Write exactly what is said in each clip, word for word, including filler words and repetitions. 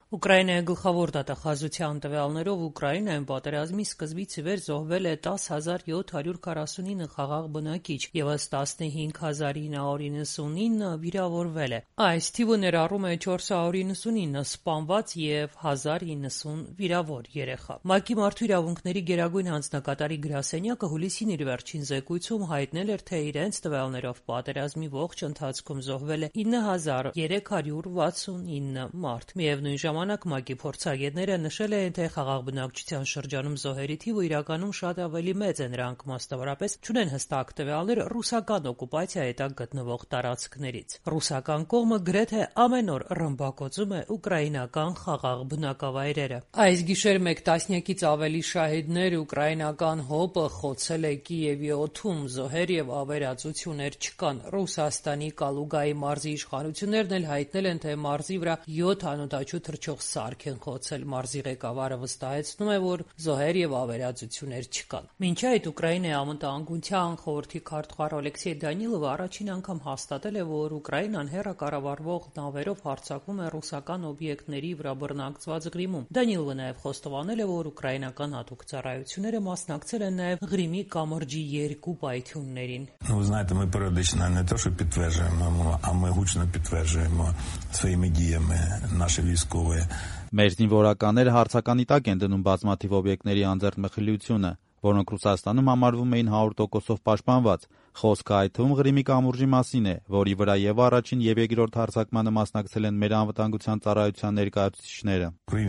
Ուկրաինայի գլխավոր դատախազության տվյալներով Ուկրաինայում պատերազմի սկզբից ի վեր զոհվել է տասը հազար յոթ հարյուր քառասունինը խաղաղ բնակիչ, ևս տասնհինգ հազար ինը հարյուր իննսունինը վիրավորվել է։ Այս թիվը ներառում է չորս հարյուր իննսունինը սպանված և հազար իննսուն վիրավոր երեխա։ ՄԱԿ-ի Մարդու իրավունքների գերագույն հանձնակատարի գրասենյակը հուլիսին իր վերջին զեկույցում հայտնել էր, թե իրենց տվյալներով պատերազմի ողջ ընթացքում զոհվել է ինը հազար երեք հարյուր վաթսունինը մարդ։ Միևնույն ժամանակ ՄԱԿ-ի փորձագետները նշել են, թե խաղաղ բնակչության շրջանում զոհերի թիվը իրականում շատ ավելի մեծ է, նրանք մասնավորապես չունեն հստակ տվյալներ ռուսական օկուպացիայի տակ գտնվող տարածքներից։ Ռուսական կողմը գրեթե ամեն օր ռմբակոծում է ուկրաինական խաղաղ բնակավայրերը։ Այս գիշեր մեկ տասնյակից ավելի շահիդներ ուկրաինական ՀՕՊ-ը խոցել է Կիևի օդում, զոհեր և ավերածություններ չկան։ Ռուսաստանի Կալուգայի մարզի իշխանություններն էլ հայտնել են, թե մարզի վրա յոթ անօդաչու թռչող սարք են խոցել։ Մարզի ղեկավարը վստահեցնում է, որ զոհեր և ավերածություններ չկան։ Մինչ այդ Ուկրաինայի անվտանգության խորհրդի քարտուղար Օլեքսեյ Դանիլովը առաջին անգամ հաստատել է, որ Ուկրաինան հեռակառավարվող նավերով հարձակվում է ռուսական օբյեկտների վրա բռնակցված Ղրիմում։ Դանիլովը նաև խոստովանել է, որ ուկրաինական հատուկ ծառայությունները մասնակցել են նաև Ղրիմի կամրջի երկու պայթյուններին։ Ви знаєте, ми періодично не те, що підтверджуємо, а ми гучно підтверджуємо своїми діями наші військові. Մեր զինվորականները հարցականի տակ են դնում բազմաթիվ օբյեկտների անձեռք մխիլությունը, որոնք Ռուսաստանում համարվում էին հարյուր տոկոսով պաշտպանված։ Խոսքը այդ թվում Ղրիմի կամուրջի մասին է, որի վրա եւ առաջին եւ երկրորդ հարձակմանը մասնակցել են մեր անվտանգության ծառայության ներկայացուցիչները։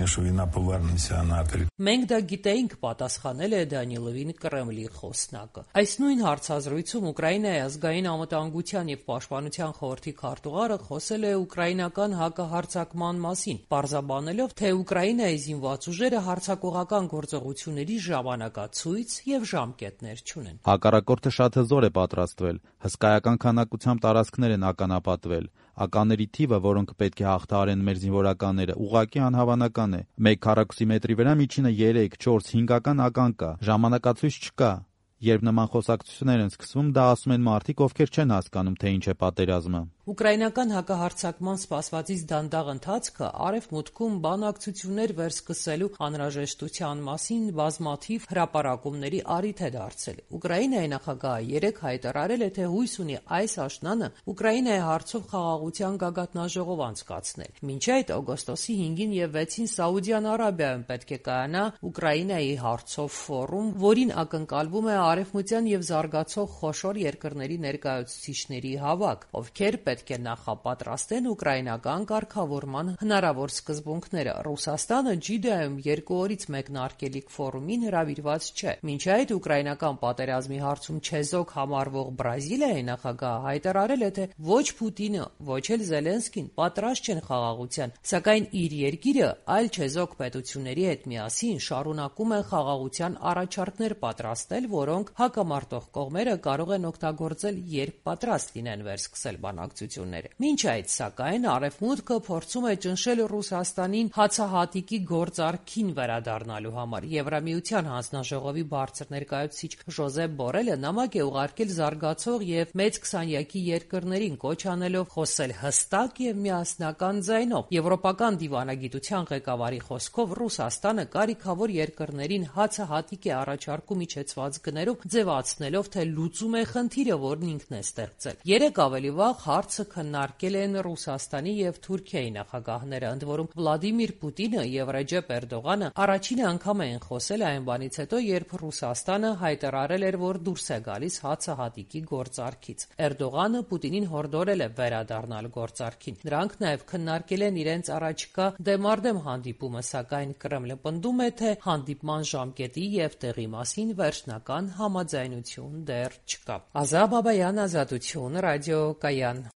Մենք դա գիտեինք, պատասխանել է Դանիլովին Կրեմլի խոսնակը։ Այս նույն հարցազրույցում Ուկրաինայի ազգային անվտանգության եւ պաշտպանության խորհրդի քարտուղարը խոսել է ուկրաինական հակահարձակման մասին, պարզաբանելով, թե Ուկրաինայի զինված ուժերը հարձակողական գործողությունների ժամանակացույց եւ ժամկետներ չունեն։ Հակառակորդը շատ հզոր է պատրաստվել, հսկայական քանակությամբ տարածքներ են ականապատվել։ Ականների թիվը, որոնք պետք է հաղթահարեն մեր զինվորականները, ուղղակի անհավանական է։ Մեկ քառակուսի մետրի վրա միջինը երեք, չորս, հինգ ական կա, ժամանակացույց չկա։ Երբ նման խոսակցություններ են սկսվում, դա ասում են մարդիկ, ովքեր չեն հասկանում, թե ինչ է պատերազմը։ Ուկրաինական հակահարձակման սպասվածից դանդաղ ընթացքը արևմուտքում բանակցություններ վերսկսելու անհրաժեշտության մասին բազմաթիվ հրապարակումների առիթ է դարձել։ Ուկրաինայի նախագահը երեկ հայտարարել է, թե հույս ունի այս աշնանը Ուկրաինայի հարցով խաղաղության գագաթնաժողով անցկացնել։ Մինչ այդ օգոստոսի հինգին եւ վեցին Սաուդյան Արաբիայում պետք է կայանա Ուկրաինայի հարցով ֆորում, որին ակնկալվում է արևմտյան եւ զարգացող խոշոր երկրների ներկայացուցիչների հավաք, ովքեր պետք է նախապատրաստեն ուկրաինական կարգավորման հնարավոր սկզբունքները։ Ռուսաստանը Ջիդայում երկու օրից մեկնարկելիք ֆորումին հրավիրված չէ։ Մինչ այդ ուկրաինական պատերազմի հարցում չեզոք համարվող Բրազիլիայի նախագահը հայտարարել է, թե ոչ Պուտինը, ոչ էլ Զելենսկին պատրաստ չեն խաղաղության, սակայն իր երկիրը այլ չեզոք պետությունների հետ միասին շարունակում է խաղաղության առաջարկներ պատրաստել, որոնք հակամարտող կողմերը կարող են օգտագործել, երբ պատրաստ լինեն վերսկսել բանակցությունները։ Մինչ այդ, սակայն, Արևմուտքը փորձում է ճնշել Ռուսաստանին հացահատիկի գործարքին վերադառնալու համար։ Եվրամիության հանձնաժողովի բարձր ներկայացուցիչ Ժոզեփ Բորելը նամակ է ուղարկել զարգացող եւ մեծ քսանյակի երկրներին, կոչ անելով խոսել հստակ եւ միասնական ձայնով։ Եվրոպական դիվանագիտության ղեկավարի խոսքով Ռուսաստանը կարիքավոր երկրներին հացահատիկ է առաջարկում իջեցված գներով, ձևացնելով, թե լուծում է խնդիրը, որն ինքն է ստեղծել։ Երեք ավելի վաղ հարցը քննարկել են Ռուսաստանի եւ Թուրքիայի նախագահները, ընդ որում Վլադիմիր Պուտինը եւ Ռեջեփ Էրդողանը առաջին անգամ են խոսել այն բանից հետո, երբ Ռուսաստանը հայտարարել էր, որ դուրս է գալիս հացահատիկի գործարքից։ Էրդողանը Պուտինին հորդորել է վերադառնալ գործարքին։ Նրանք նաեւ քննարկել են իրենց առաջիկա դեմարդեմ հանդիպումը, սակայն Կրեմլը պնդում է, թե հանդիպման ժամկետի եւ տեղի մասին վերջնական համաձայնություն դեռ չկա։ Ազա Բաբայան, Ազատություն, Ռադիոկայան։